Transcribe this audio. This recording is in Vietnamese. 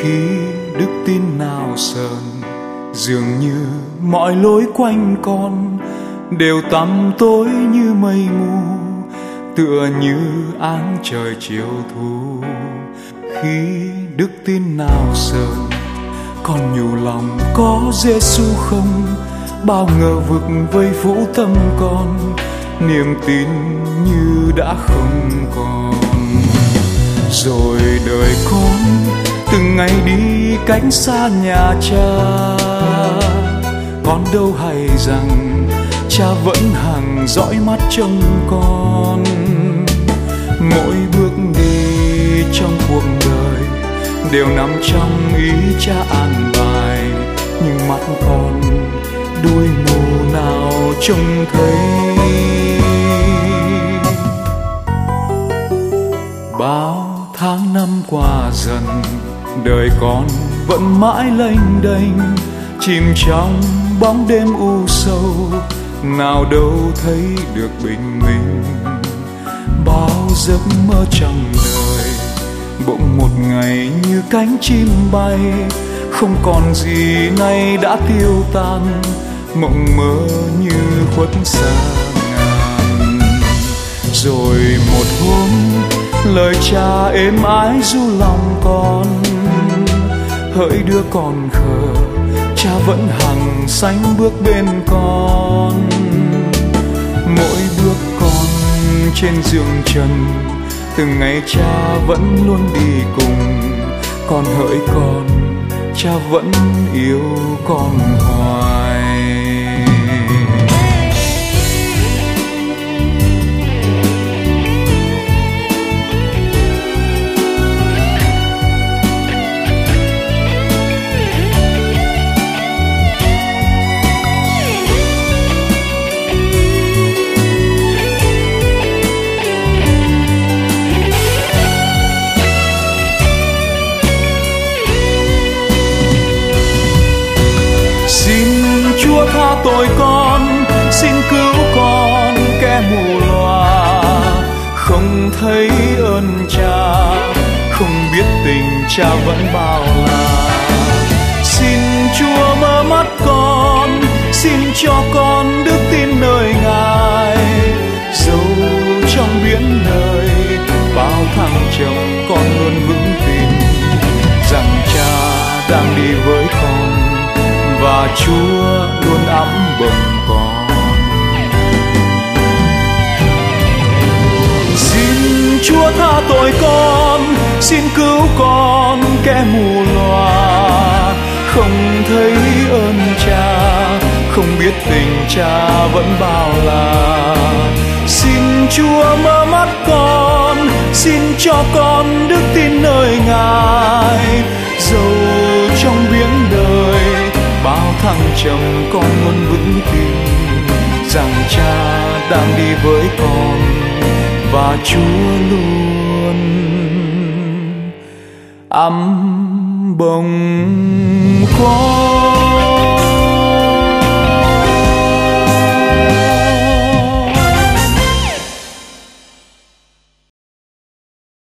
Khi đức tin nào sờn, dường như mọi lối quanh con đều tăm tối như mây mù, tựa như áng trời chiều thu. Khi đức tin nào sờn, con nhủ lòng có Giêsu không? Bao ngờ vực vây phủ tâm con, niềm tin như đã không còn. Rồi đời con từng ngày đi cánh xa nhà cha, con đâu hay rằng cha vẫn hằng dõi mắt trông con. Mỗi bước đi trong cuộc đời đều nằm trong ý cha an bài, nhưng mắt con đuôi mù nào trông thấy. Bao tháng năm qua dần, đời con vẫn mãi lênh đênh, chìm trong bóng đêm u sâu, nào đâu thấy được bình minh. Bao giấc mơ trong đời bỗng một ngày như cánh chim bay, không còn gì nay đã tiêu tan, mộng mơ như khuất xa ngàn. Rồi một hôm lời cha êm ái ru lòng con, hỡi đứa con khờ, cha vẫn hằng sánh bước bên con. Mỗi bước con trên giường trần, từng ngày cha vẫn luôn đi cùng. Con hỡi con, cha vẫn yêu con hoài. Chúa tha tội con, xin cứu con kẻ mù lòa, không thấy ơn cha, không biết tình cha vẫn bao la. Xin Chúa mở mắt con, xin cho con đức tin nơi Ngài. Dẫu trong biển đời bao thăng trầm, con luôn vững tin rằng cha đang đi với con, và Chúa luôn ấm bồng con. Xin Chúa tha tội con, xin cứu con kẻ mù lòa, không thấy ơn cha, không biết tình cha vẫn bao la. Xin Chúa mở mắt con, xin cho con đức tin nơi Ngài. Dẫu trong biển đời bao thăng trầm, con luôn vững tin rằng cha đang đi với con, và Chúa luôn ấm bồng con.